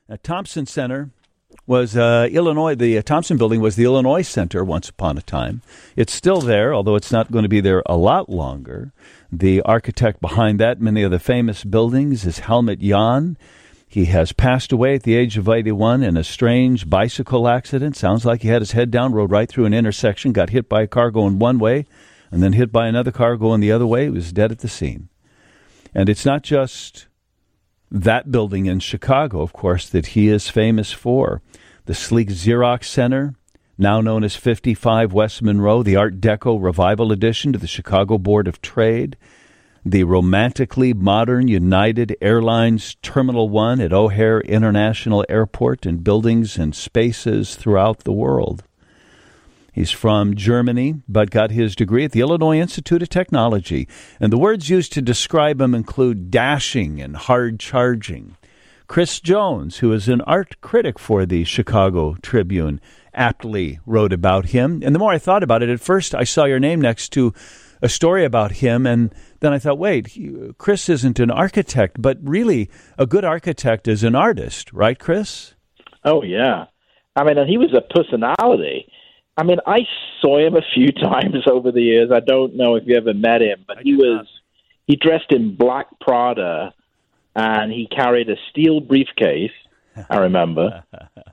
Thompson Center was Illinois. The Thompson Building was the Illinois Center once upon a time. It's still there, although it's not going to be there a lot longer. The architect behind that, many of the famous buildings, is Helmut Jahn. He has passed away at the age of 81 in a strange bicycle accident. Sounds like he had his head down, rode right through an intersection, got hit by a car going one way, and then hit by another car going the other way. He was dead at the scene. And it's not just that building in Chicago, of course, that he is famous for. The sleek Xerox Center, now known as 55 West Monroe, the Art Deco Revival addition to the Chicago Board of Trade, the romantically modern United Airlines Terminal 1 at O'Hare International Airport, and buildings and spaces throughout the world. He's from Germany, but got his degree at the Illinois Institute of Technology. And the words used to describe him include dashing and hard-charging. Chris Jones, who is an art critic for the Chicago Tribune, aptly wrote about him. And the more I thought about it, at first I saw your name next to a story about him, and then I thought, wait, Chris isn't an architect, but really a good architect is an artist, right, Chris? Oh, yeah. I mean, and he was a personality. I mean, I saw him a few times over the years. I don't know if you ever met him, but he dressed in black Prada, and he carried a steel briefcase, I remember.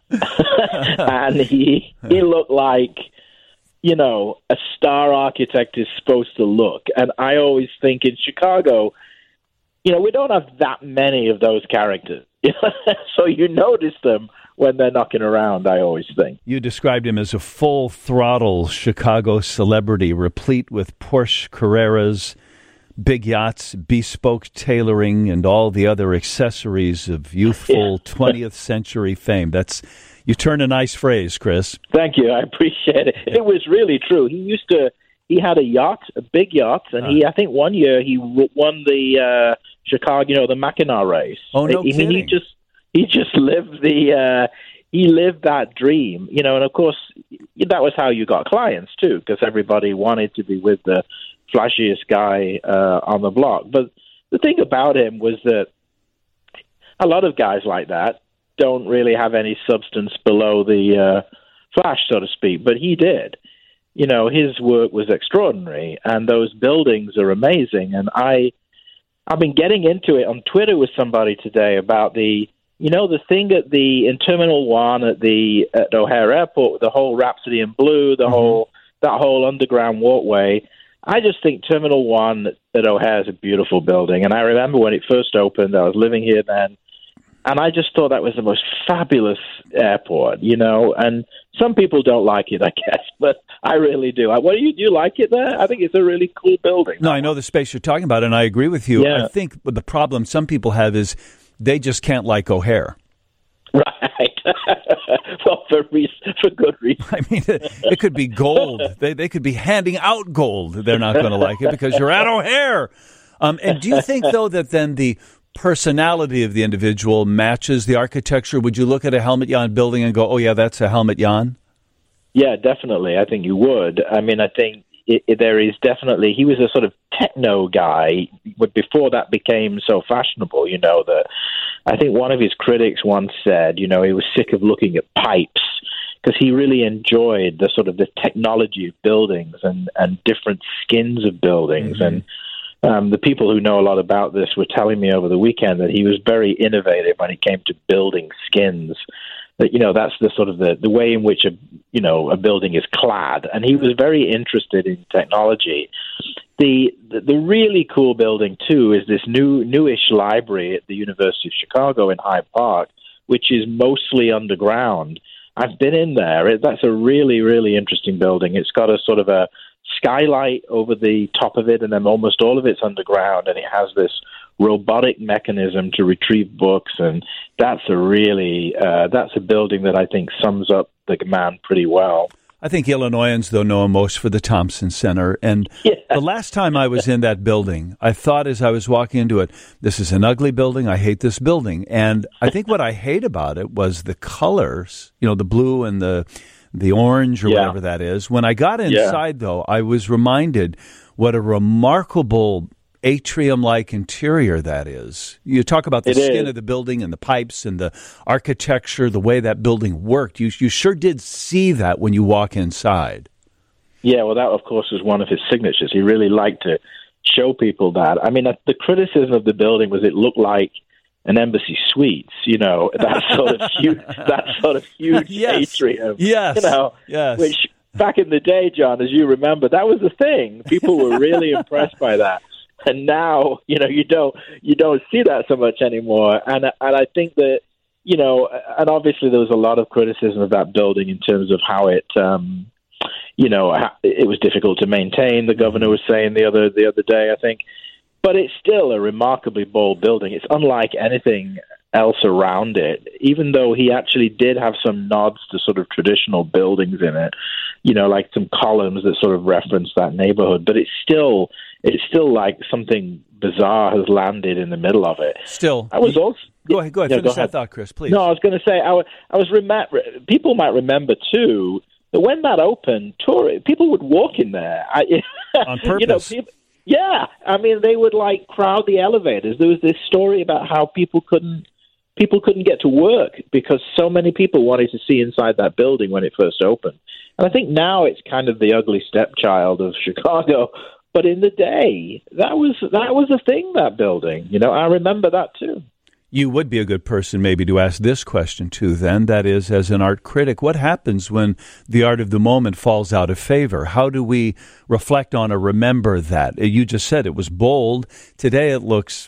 And he looked like, you know, a star architect is supposed to look. And I always think in Chicago, you know, we don't have that many of those characters. So you notice them when they're knocking around, I always think. You described him as a full-throttle Chicago celebrity, replete with Porsche Carreras, big yachts, bespoke tailoring, and all the other accessories of youthful 20th century fame. You turn a nice phrase, Chris. Thank you. I appreciate it. It was really true. He had a yacht, a big yacht, and I think one year he won the Chicago, the Mackinac race. Oh, no kidding. He just lived he lived that dream, and of course that was how you got clients too, because everybody wanted to be with the flashiest guy on the block. But the thing about him was that a lot of guys like that don't really have any substance below the flash, so to speak, but he did. His work was extraordinary, and those buildings are amazing. And I've been getting into it on Twitter with somebody today about the thing in Terminal 1 at O'Hare Airport with the whole Rhapsody in Blue, that whole underground walkway. I just think Terminal 1 at O'Hare is a beautiful building. And I remember when it first opened, I was living here then, and I just thought that was the most fabulous airport, and some people don't like it, I guess, but I really do. Do you like it there? I think it's a really cool building. No, I know the space you're talking about, and I agree with you. Yeah. I think the problem some people have is they just can't like O'Hare. Right. Well, for good reason. I mean, it could be gold. They could be handing out gold. They're not going to like it because you're at O'Hare. And do you think, though, that then the personality of the individual matches the architecture? Would you look at a Helmut Jahn building and go, oh, yeah, that's a Helmut Jahn? Yeah, definitely. I think you would. I mean, I think there is definitely, he was a sort of techno guy, but before that became so fashionable, that I think one of his critics once said, he was sick of looking at pipes, because he really enjoyed the sort of the technology of buildings and different skins of buildings. Mm-hmm. And the people who know a lot about this were telling me over the weekend that he was very innovative when it came to building skins. That that's the sort of the way in which a building is clad, and he was very interested in technology. The really cool building too is this newish library at the University of Chicago in Hyde Park, which is mostly underground. I've been in there. That's a really, really interesting building. It's got a sort of a skylight over the top of it, and then almost all of it's underground, and it has this robotic mechanism to retrieve books, and that's a building that I think sums up the man pretty well. I think Illinoisans, though, know him most for the Thompson Center. And The last time I was in that building, I thought as I was walking into it, this is an ugly building. I hate this building. And I think what I hate about it was the colors, the blue and the orange or whatever that is. When I got inside, though, I was reminded what a remarkable atrium-like interior that is. You talk about the skin is. of the building and the pipes and the architecture, the way that building worked. You sure did see that when you walk inside. Yeah, well, that, of course, was one of his signatures. He really liked to show people that. I mean, the criticism of the building was it looked like an Embassy Suites, that sort of huge yes. atrium, yes. which back in the day, John, as you remember, that was the thing. People were really impressed by that, and now you don't see that so much anymore. And I think that and obviously there was a lot of criticism of that building in terms of how it. It was difficult to maintain. The governor was saying the other day, I think. But it's still a remarkably bold building. It's unlike anything else around it, even though he actually did have some nods to sort of traditional buildings in it, like some columns that sort of reference that neighborhood. But it's still like something bizarre has landed in the middle of it. Still. I was also... Go ahead. Finish that thought, Chris, please. No, I was going to say, people might remember, too, that when that opened, people would walk in there. On purpose. Yeah, I mean, they would crowd the elevators. There was this story about how people couldn't get to work because so many people wanted to see inside that building when it first opened. And I think now it's kind of the ugly stepchild of Chicago. But in the day, that was a thing, that building. I remember that too. You would be a good person maybe to ask this question too then, that is, as an art critic, what happens when the art of the moment falls out of favor? How do we reflect on or remember that? You just said it was bold. Today it looks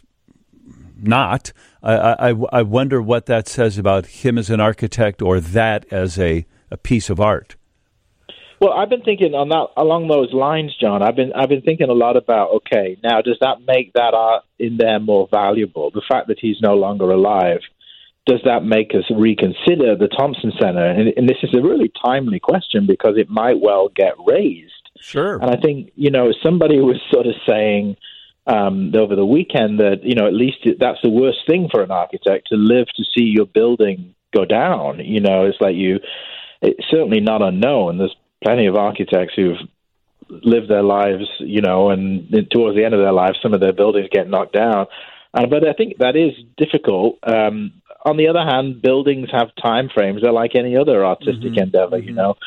not. I wonder what that says about him as an architect or that as a piece of art. Well, I've been thinking along those lines, John. I've been thinking a lot about, okay, now does that make that art in there more valuable? The fact that he's no longer alive, does that make us reconsider the Thompson Center? And this is a really timely question because it might well get raised. Sure. And I think, somebody was sort of saying over the weekend that, at least that's the worst thing for an architect, to live to see your building go down. It's like it's certainly not unknown. There's plenty of architects who've lived their lives, and towards the end of their lives, some of their buildings get knocked down. But I think that is difficult. On the other hand, buildings have time frames. They're like any other artistic endeavor,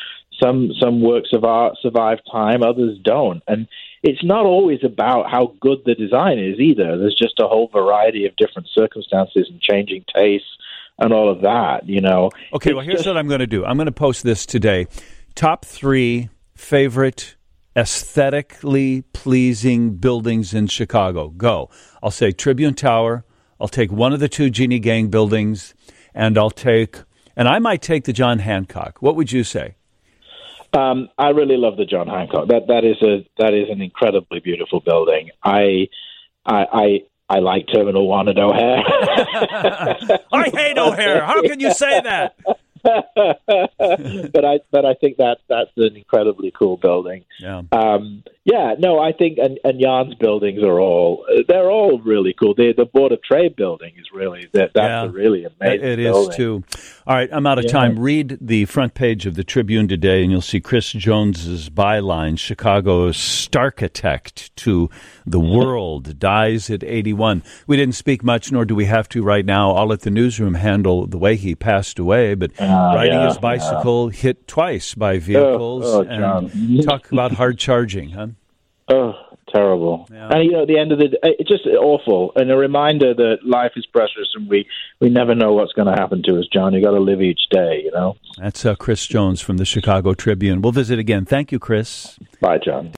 Some works of art survive time, others don't. And it's not always about how good the design is either. There's just a whole variety of different circumstances and changing tastes and all of that, Okay, well, here's what I'm going to do. I'm going to post this today. Top 3 favorite aesthetically pleasing buildings in Chicago. Go. I'll say Tribune Tower. I'll take one of the 2 Jeannie Gang buildings, and I might take the John Hancock. What would you say? I really love the John Hancock. That is an incredibly beautiful building. I like Terminal 1 at O'Hare. I hate O'Hare. How can you say that? but I think that's an incredibly cool building. Yeah. I think and Jan's buildings they're all really cool. The Board of Trade building is really that's a really amazing It is building. too. All right, I'm out of time. Read the front page of the Tribune today, and you'll see Chris Jones's byline: Chicago's Starchitect to the world dies at 81. We didn't speak much, nor do we have to right now. I'll let the newsroom handle the way he passed away, but riding his bicycle, hit twice by vehicles, and talk about hard charging, huh? Oh, terrible. Yeah. And, at the end of the day, it's just awful. And a reminder that life is precious and we never know what's going to happen to us, John. You got to live each day, That's Chris Jones from the Chicago Tribune. We'll visit again. Thank you, Chris. Bye, John.